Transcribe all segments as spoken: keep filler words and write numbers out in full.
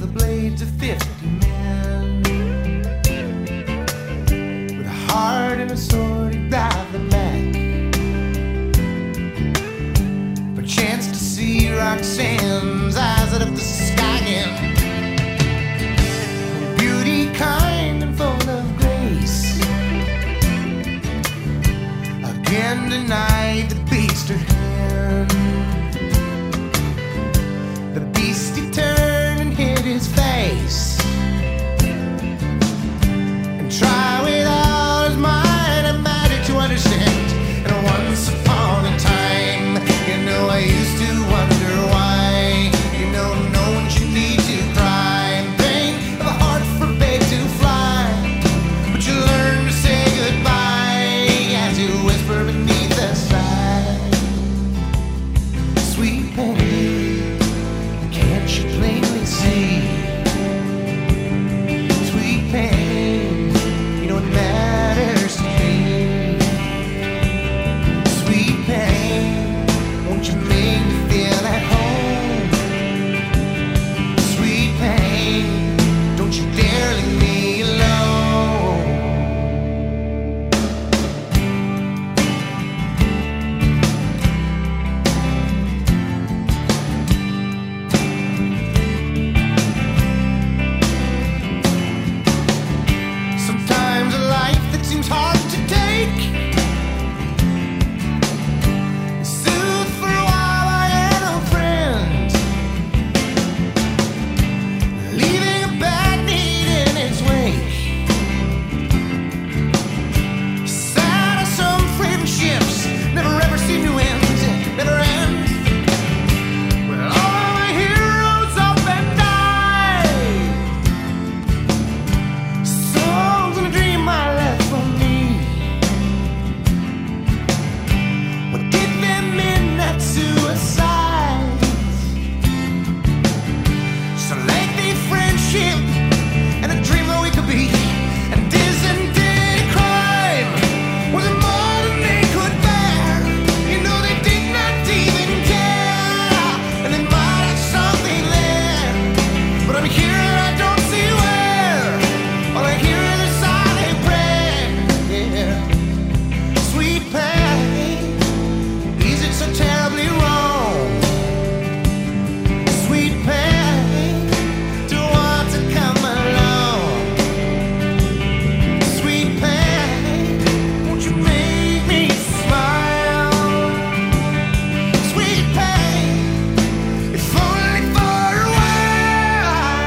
the blades of fifty men. With a heart and a sword, he'd drive them back. For a chance to see Roxanne's eyes lit up the sky again. Beauty kind and full of grace, again denied the beast her hand. The beast he turned and hid his face, and try with all his might and magic to understand. And once upon a time, you know, I used to wonder why, you know, no one should need to cry. Pain of a heart forbade to fly, but you learn to say goodbye as you whisper beneath the sky. Sweet pain, can't you plainly see? Sweet pain, you know it matters to me. Sweet pain, won't you make me feel at home? Sweet pain, don't you dare leave me alone. Sometimes a life that seems hard to take is soothed for a while by an old friend, leaving a bad deed in its wake. Sad as some friendships never ever seem to end, never end. Well, all my heroes up and died. Songs and a dream I left for me. What did them in that suicide? So lengthy friendship and a dream that we could be. And isn't it a crime? Was it more than they could bear? You know they did not even care, and they might have something there, but I'm here and I don't see where. All I hear is a silent prayer. Yeah. Sweet pain, is it so terribly wrong? Sweet pain, to want to come along. Sweet pain, won't you make me smile? Sweet pain, if only for a while.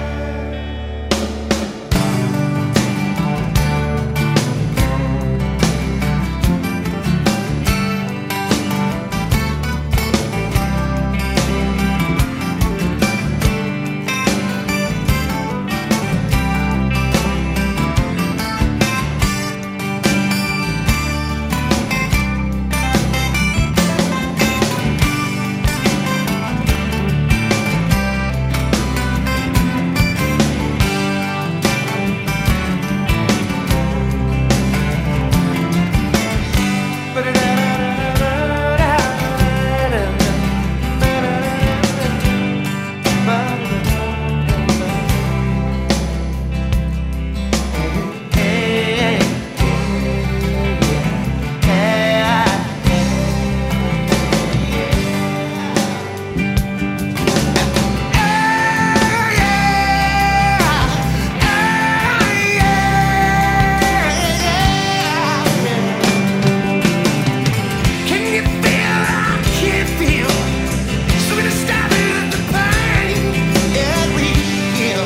Can you feel? I can't feel. So we just stop it the pain. Yeah, we feel.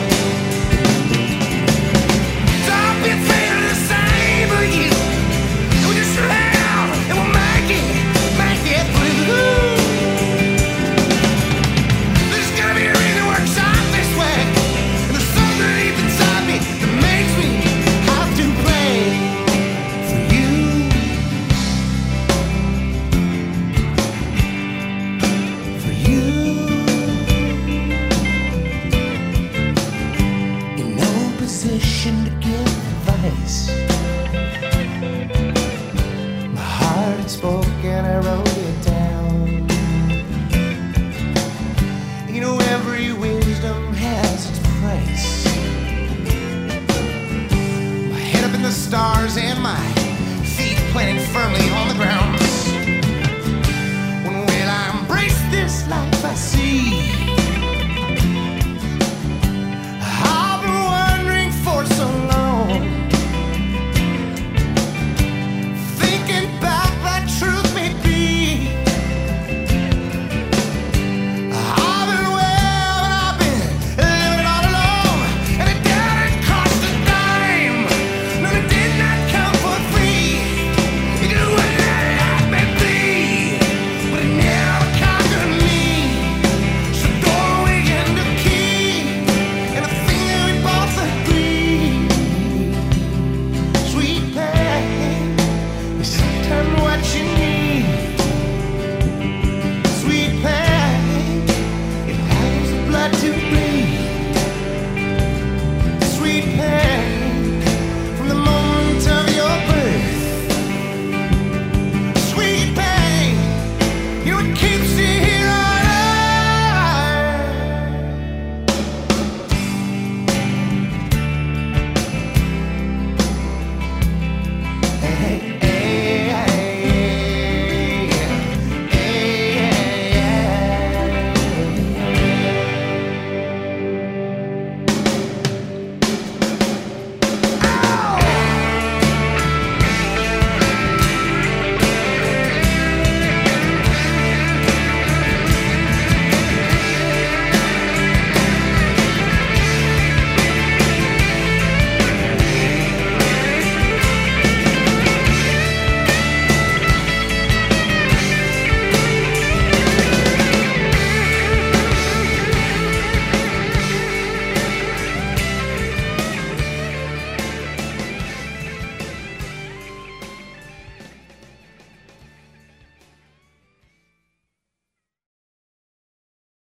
Don't be afraid of the same for you. And we just live and we'll make it, make it through. There's gotta be a reason it works out this way. And there's something deep inside me that makes me have to play for you. For you, in no position to give